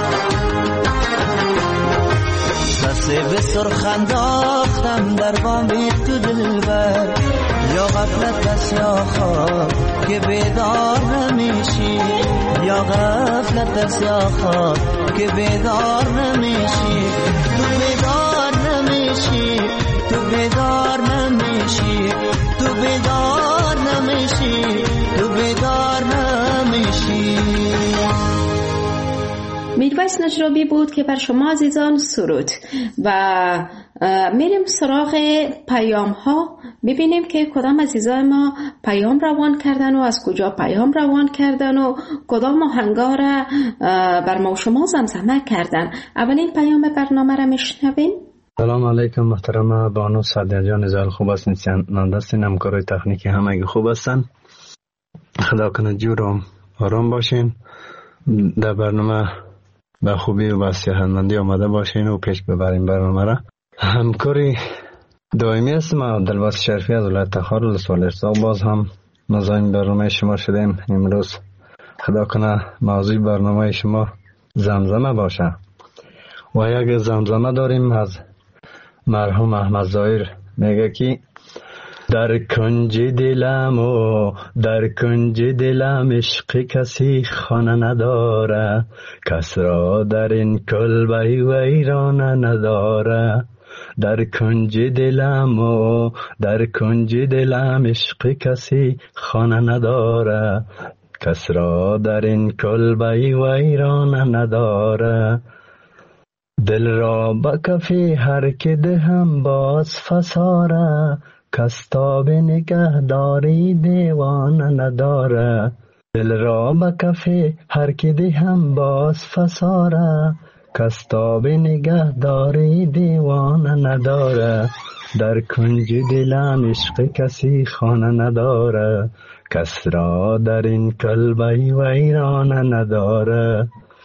صد به سرخ انداختم در بام بی تو دلبر. یا غفلت است یا خواب که بیدار نمیشی، یا غفلت است یا خواب که بیدار نمیشی. تو بیدار نمیشی، تو بیدار نمیشی، تو بیدار نمیشی، تو بیدار نمیشی. میرویس نجرابی بود که بر شما عزیزان سرود. و میریم سراغ پیام ها، ببینیم که کدام عزیزان ما پیام روان کردن و از کجا پیام روان کردن و کدام آهنگا را بر ما و شما زمزمه کردن. اولین پیام برنامه را میشنویم. سلام علیکم محترمه بانو سعدیه جان، زال خوب هستین؟ نندستین همکارای تکنیکی همگی خوب هستن؟ خدا کنه جور و آرام باشین، در برنامه به خوبی و به صحتمندی آمده باشین و پیش ببرین برنامه را. همکاری دائمی هستم عبدالباسط شریفی از ولایت تخار لسوال ارزاق. باز هم ناظرین برنامه شما شدیم. امروز خدا کنه موضوع برنامه شما زمزمه باشه. و یک زمزمه داریم از مرحوم احمد ظاهر، میگه که در کنج دلم و در کنج دلم عشق کسی خانه نداره، کس را در این کلبه ویرانه نداره. در کنج دلم و در کنج دلم عشق کسی خانه نداره، کس را در این کلبه ویرانه نداره. دل را به کف هر که دهم باز فساره، کس تا به نگهداری دیوانه نداره. دل را به کف هر که دهم باز فساره، کس تا به نگهداری دیوانه نداره. در کنج دلم عشق کسی خانه نداره، کس را در این کلبه ویرانه نداره.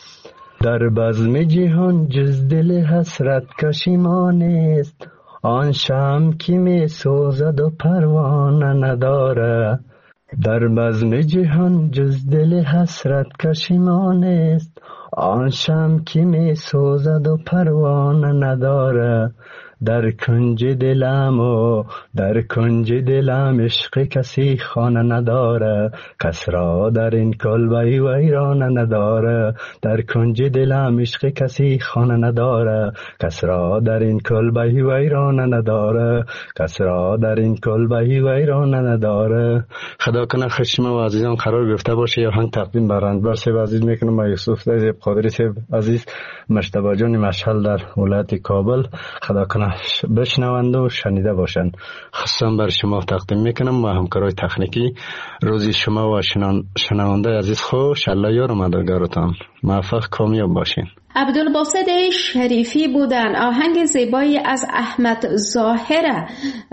در بزم جهان جز دل حسرت کشیمان است، آن شمع که می سوزد و پروانه نداره. در بزم جهان جز دل حسرت کشیمان است، آن شمع که می سوزد و پروانه نداره. در کنج دلم و در کنج دلم عشق کسی خانه نداره، کس را در این کلبه ویرانه نداره. در کنج دلم عشق کسی خانه نداره، کس را در این کلبه ویرانه نداره، کس را در این کلبه ویرانه نداره. خدا کنه خشم و عزیزان قرار گرفته باشه. یا هنگ تقدیم برندبر صاحب عزیز میکنم و یوسف صاحب قادری صاحب عزیز، مجتبی جان مشهل در ولایت کابل. خدا کنه بشنوند و شنیده باشند. خصوصا بر شما تقدیم میکنم و همکارای تکنیکی. روزی شما و شنونده عزیز خوش. الله یار و مددگارتان. موفق کامیاب باشین. عبدالباسط شریفی بودن، آهنگ زیبایی از احمد ظاهر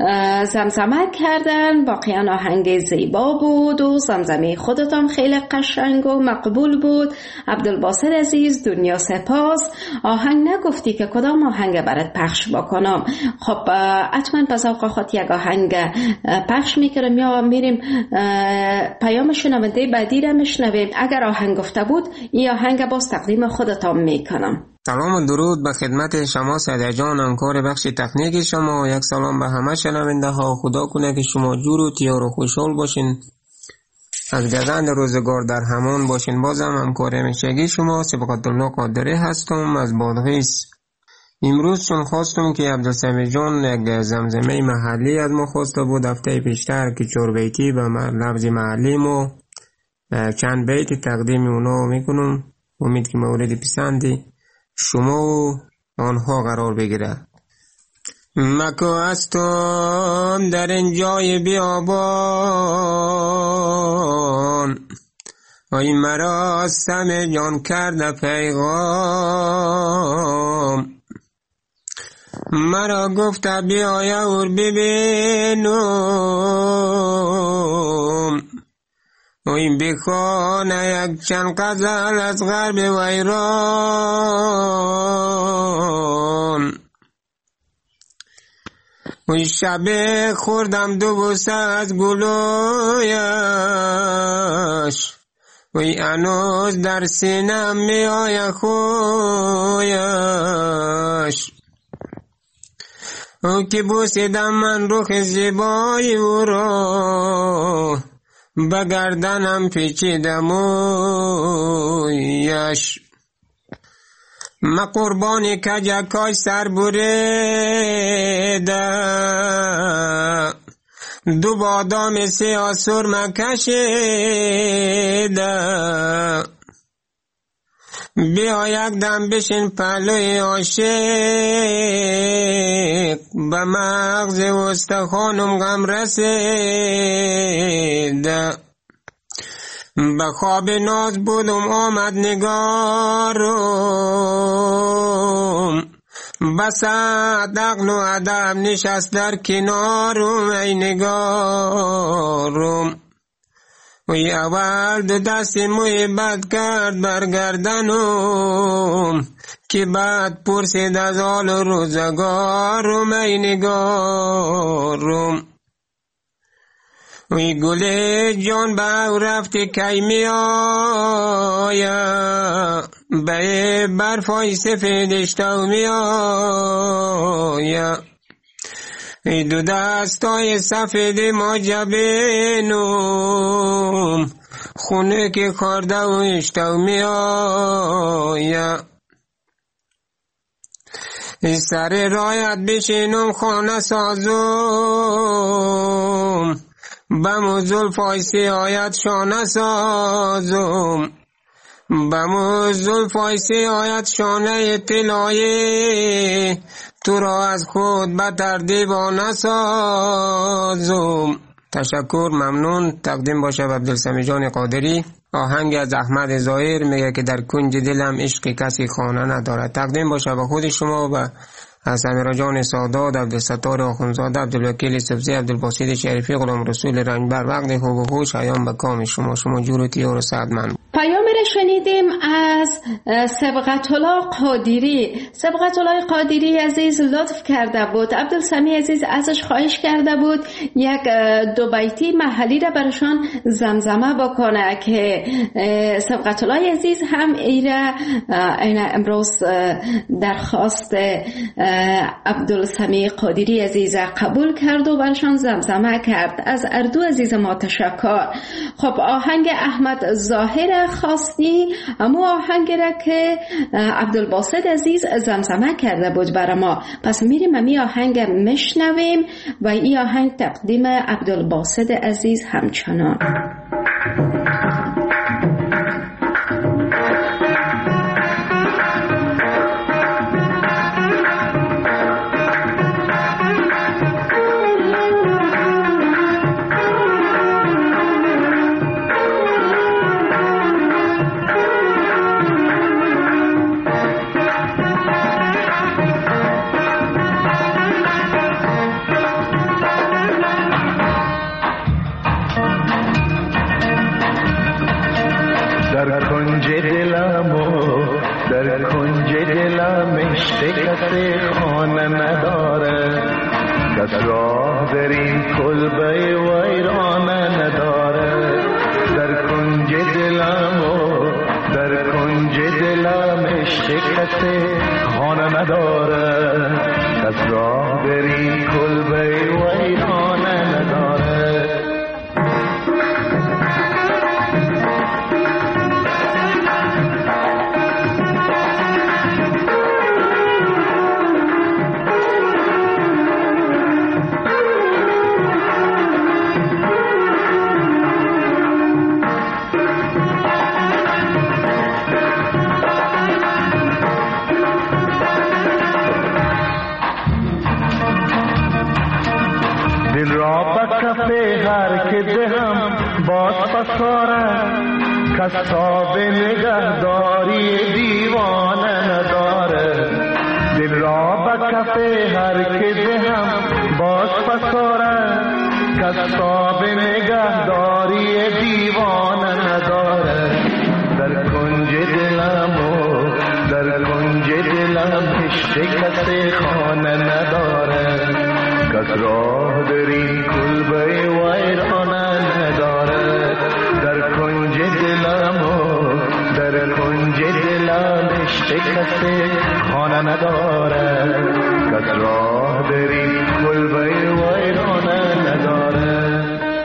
زمزمه کردن. واقعا آهنگ زیبا بود و زمزمه خودتان خیلی قشنگ و مقبول بود. عبدالباسط عزیز دنیا سپاس. آهنگ نگفتی که کدام آهنگ برات پخش بکنم؟ خب حتما پس اوقات یک آهنگ پخش میکنم یا میریم پیام شنونده بعدی را میشنویم. اگر آهنگ گفته بود این آهنگ باز تقدیم خودتان میکنم. سلام و درود به خدمت شما سعید جان، همکار بخش تکنیک شما. یک سلام به همه شنونده ها. خدا کنه که شما جور و تیار و خوشحال باشین، از گزند روزگار در همان باشین. بازم همکار همیشگی شما سبقت الله قادری هستم از بادغیس. امروز چون خواستم که عبدالسمیع جان یک زمزمه محلی از ما خواسته بود هفته پیشتر که 4 بیتی به لفظ محلی ما چند بیت تقدیم اونا میکنم. امید که مورد پسندی شما و آنها قرار بگیره. مکو هستم در این جای بیابان، ای مرا سم جان کرده پیغام. مرا گفته بیایا اور ببینم، این بخانه یک چند غزل از غرب ویران. این شب خوردم 2 بوسه از گلویش، وی هنوز در سینم می آید خویش. او که بوسیدم من رخ زیبای او را، به گردنم پیچیدم اویش. ما قربانی کجکای سر بریده، 2 بادام سیاه سرمه کشیده. بیا یک دم بشین پلوی عاشق، به مغز استخوانم غم رسیده. به خواب ناز بودم آمد نگارم، بس عقل و ادب نشست در کنارم ای نگارم. وی اول 2 دست موی بد کرد برگردنم، که بعد پرسید از حال و روزگارم ای نگارم. وی گل جان به رفته کی می آیا به برفای سفیدشتو می آیا ای دو دستای سفید ما جبینم خونه که خورده و اشتو می آیا ای سر رایت بشینم خانه سازم بمو زلفای سیایت شانه سازم بمو زلفای سیایت شانه طلایی تو را از خود بتر دیوانه سازم. تشکر، ممنون. تقدیم باشه به عبدالسمیع جان قادری. آهنگ از احمد ظاهر میگه که در کنج دلم عشق کسی خانه ندارد. تقدیم باشه به خود شما و از سمیرا جان سادات، عبدالستار آخونزاده، عبدالوکیل سبزی، عبدالباسط شریفی، غلام رسول رنجبر. وقت خوب و خوش ایام به کام شما جور و تیار و سعدمند. پیام را شنیدیم از سبقت الله قادری. سبقت الله قادری عزیز لطف کرده بود، عبدالسمیع عزیز ازش خواهش کرده بود یک دو بیتی محلی را برشان زمزمه بکنه که سبقت الله عزیز هم ایره امروز درخواست عبدالسمیع قادری عزیز قبول کرد و برشان زمزمه کرد. از اردو عزیز ما تشکر. خب آهنگ احمد ظاهر خواستی، همون آهنگ را که عبدالباسط عزیز زمزمه کرده بود برای ما. پس میریم همی آهنگ مشنویم و این آهنگ تقدیم عبدالباسط عزیز همچنان. کسی خانه نداره، کس راه در این کلبه ویرانه نداره. در کنج دلم و در کنج دلم عشق کسی خانه نداره، کس راه در این کلبه ویرانه نداره. هر که دهم باز پساره، کساب نگهداری دیوانه نداره. دل را به کف هر که دهم باز پساره، کساب نگهداری دیوانه نداره. در کنج دلم و در کنج دلم عشق کسی خانه نداره، کس راه در این کلبه ویرانه نداره. در کنج دلم و در کنج دلم عشق کسی خانه نداره، کس راه در این کلبه ویرانه نداره.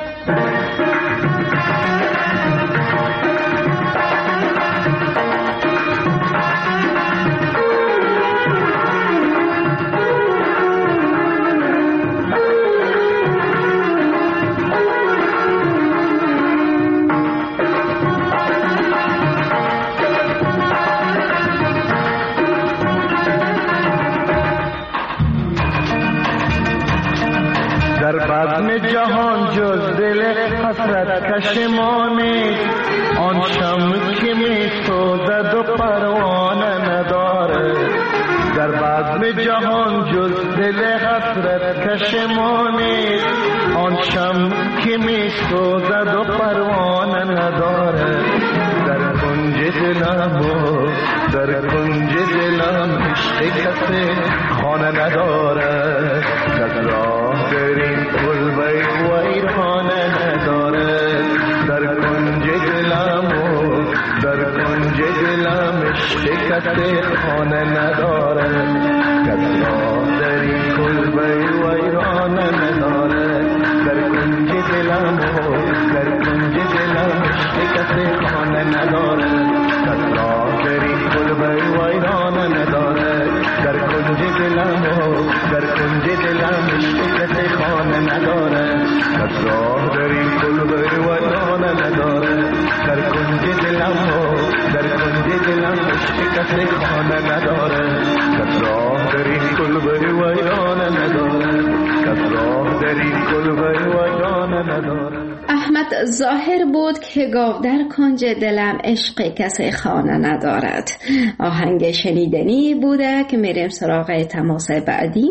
جهان جز دل حسرت کشمانی، آن شمع که می سوزد و پروانه نداره. در بزم جهان جز دل حسرت کشمانی، آن شمع که می سوزد و پروانه نداره. در کنج دلم و در کنج دلم عشق کسی خانه نداره، کس راه در این کلبه ویرانه نداره. دلم و در کنج دلم عشق کسی خانه نداره، کس را در این کلبه ویرانه نداره. در کنج دلم و در کنج دلم عشق کسی خانه نداره، کس را در این کلبه ویرانه نداره. در کنج دلم و در کنج دلم عشق کسی خانه نداره، کس را در این کلبه ویرانه نداره. در کنج دلم و در کنج دلم عشق کسی خانه نداره، کس را در این کلبه ویرانه نداره. کس را در این کلبه ویرانه نداره. احمد ظاهر بود که گفت در کنج دلم عشق کسی خانه ندارد. آهنگ شنیدنی بوده که میریم سراغ تماس بعدی.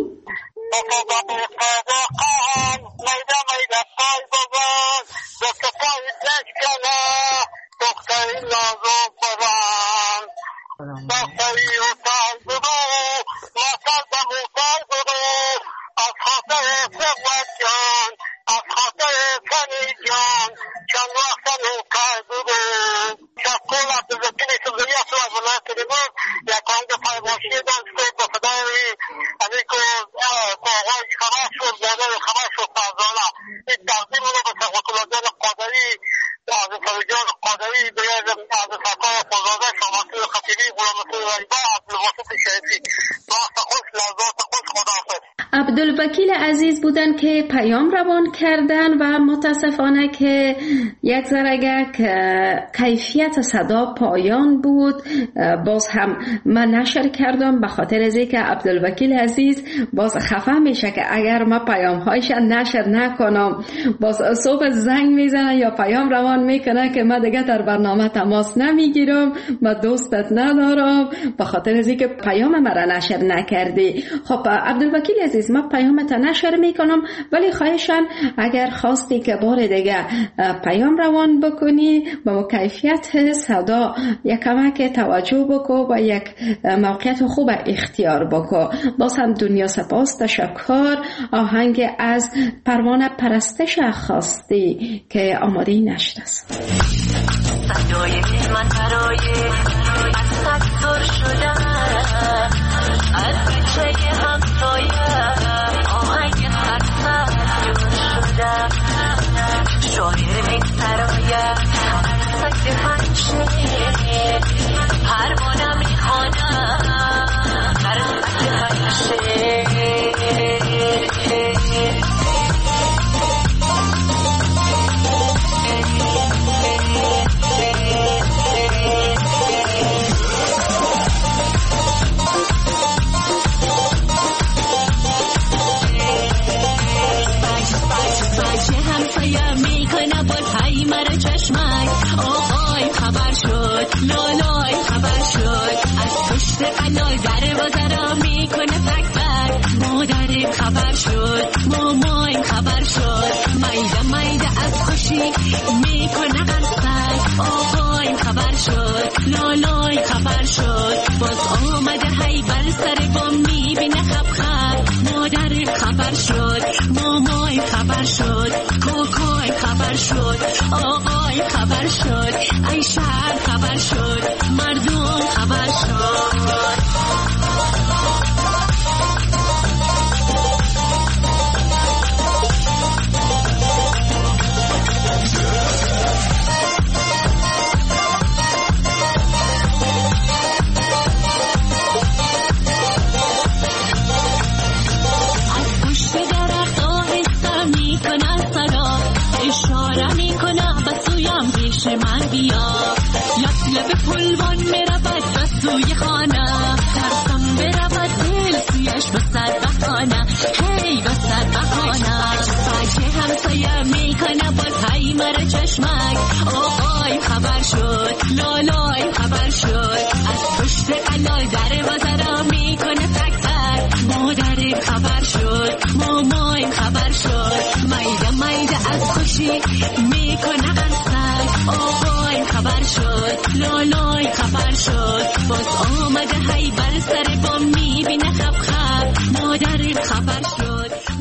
عبدالوکیل عزیز بودن که پیام روان کردن و متاسفانه که یک ذره کیفیت صدا پایان بود. باز هم من نشر کردم به خاطر از اینکه عبدالوکیل عزیز باز خفه میشه که اگر ما پیام هایش نشر نکنم باز صبح زنگ میزنه یا پیام روان میکنه که من دیگه در برنامه تماس نمیگیرم و دوستت ندارم به خاطر از اینکه پیام مرا نشر نکردی. خب عبدالوکیل عزیز ما پیامت نشر میکنم ولی خواهشاً اگر خواستی که بار دیگه پیام روان بکنی با کیفیت صدا یک کمک توجه بکو و یک موقعیت خوب اختیار بکو. باز هم دنیا سپاس، تشکر. آهنگ از پروانه پرستش خواستی که آماده نشد است. صدای من برای از دور شده از بچه همسایه آهنگ سرسر شده شاعر این سرایه از سکت پنشه پروانه میخوانه در سکت پنشه لالای خبر شد از پشت قلای در بازارا میکنه فک فک مادر خبر شد مامای خبر شد میده میده از خوشی میکنه قرصک آقای خبر شد لالای خبر شد باز آمده هی بر سر بام میبینه خب خب مادر خبر شد مامای خبر شد کوکای خبر شد آقای خبر شد ای شهر خبر شد مردم خبر شد از پشت درخت آهسته میکنه سلام اشاره میکنه به سویم پیش من بیا لب پلوان میرود به سوی خانه ترسم برود دل سویش بسد بخانه هی بسد بخانه بچه همسایه میکنه باز هی مره چشمک آقای خبر شد لالای خبر شد از پشت قلای در بازارا میکنه تک تک مادر خبر شد مامای خبر شد میده میده از خوشی میکنه قرصک آقای خبر شد لالای خبر شد باز آمده هی بر سر بام میبینه خب خب مادر خبر شد. آهنگ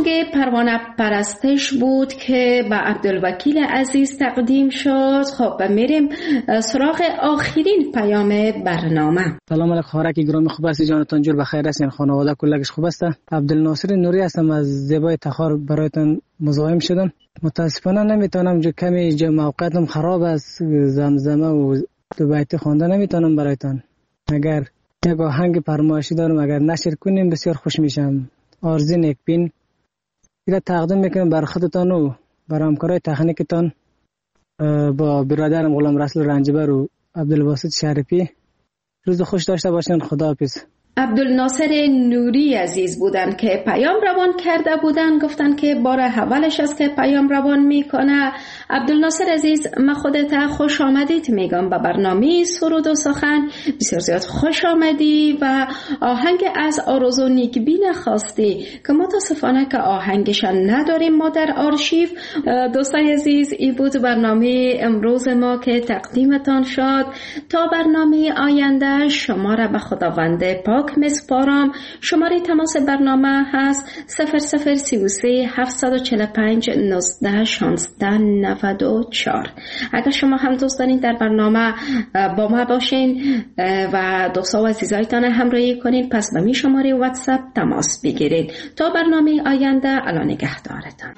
آهنگ پروانه پرستش بود که به عبدالوکیل عزیز تقدیم شد. خب میریم سراغ آخرین پیام برنامه. سلام علیکم خارکی گرامی، خوب هستی؟ جانتان جور بخیر هستین؟ خانواده کلگش خوب است؟ عبدالناصر نوری هستم از زیبای تخار، برایتان مزاحم شدم. متاسفانه نمیتونم، جو کمی موقعیتم خراب است، زمزمه و دو بیت خوانده نمیتونم برایتان. اگر یک آهنگ فرمایشی دارم، اگر نشر کنیم بسیار خوش میشم. آرزی نیکبین اینا تقدیم میکنم بر خودتان و بر همکارای تکنیکتان با برادرم غلام رسول رنجبر و عبدالباسط شریفی. روز خوش داشته باشین. خداحافظ. عبدالناصر نوری عزیز بودن که پیام روان کرده بودن، گفتن که بار اولش است که پیام روان میکنه. عبدالناصر عزیز، من خودت خوش آمدید میگم به برنامه سرود و سخن. بسیار زیاد خوش آمدی و آهنگ از آرزو نیکبین خواستی که متاسفانه که آهنگش نداریم ما در آرشیو. دوستای عزیز، این بود برنامه امروز ما که تقدیمتان شد. تا برنامه آینده شما را به خداوند پاک مسپارم. شماره تماس برنامه هست 0033 745 19 16 94. اگر شما هم دوست دارین در برنامه با ما باشین و دوستا و عزیزایتان همراهی کنین، پس به می شماره واتساپ تماس بگیرید. تا برنامه آینده، الان نگهدارتان.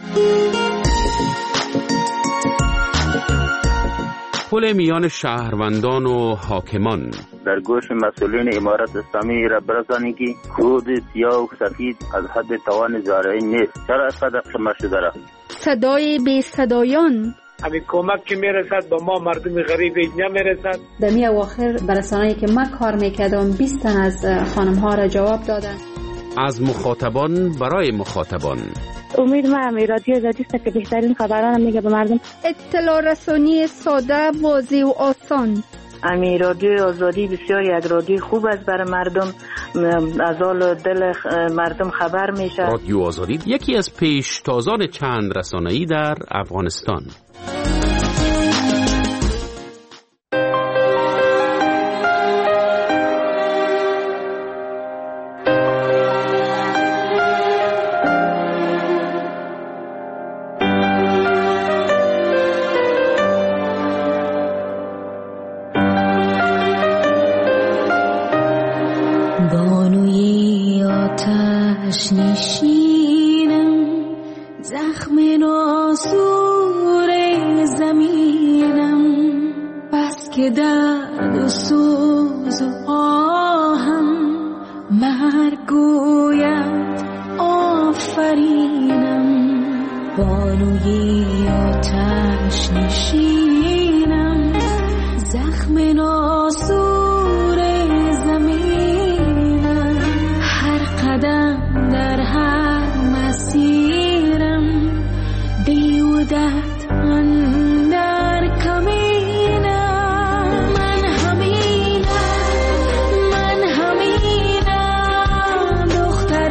پل میان شهروندان و حاکمان. در گوش مسئولین امارت اسلامی را برسانید که خود سیاه و سفید از حد توان زارعی نیست. چرا اینقدر شما شده را؟ صدای بی صدایان. همین کمک که میرسد با ما مردم غریب نمیرسد. در می اواخر برسانه‌ای که من کار میکردم 20 تن از خانم ها را جواب دادن. از مخاطبان برای مخاطبان. امید من رادیو آزادی است که بهترین خبران میگه به مردم. اطلاع رسانی ساده، واضح و آسان. امی رادیو آزادی بسیار یک رادیو خوب است برای مردم، از حال دل مردم خبر میشه. رادیو آزادی یکی از پیشتازان چند رسانه‌ای در افغانستان. نشینم زخم ناسور زمینم، بس که درد و سوز و آهم مرگ گوید آفرینم. بانوی آتش نشینم زخم ناسور زمینم، هر قدم در هر مسیرم بیودت اندر کمینم. من همینم دختر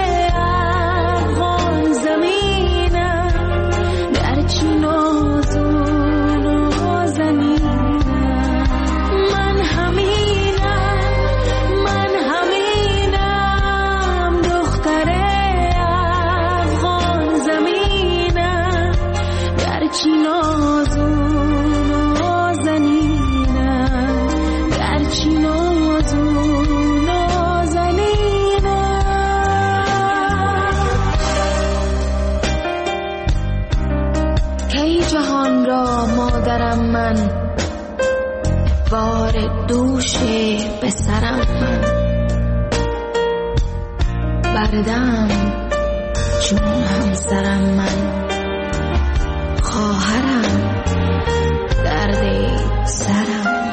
افغان زمینم، گرچه نازون و زمینم. من همینم دختر افغان زمینم، گرچه نازون و زنینم، گرچه نازون و زنینم. کی جهان را مادرم من، بار دوش پسرم من، بردم چون همسرم من، خواهرم درد سرم من.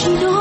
باشید و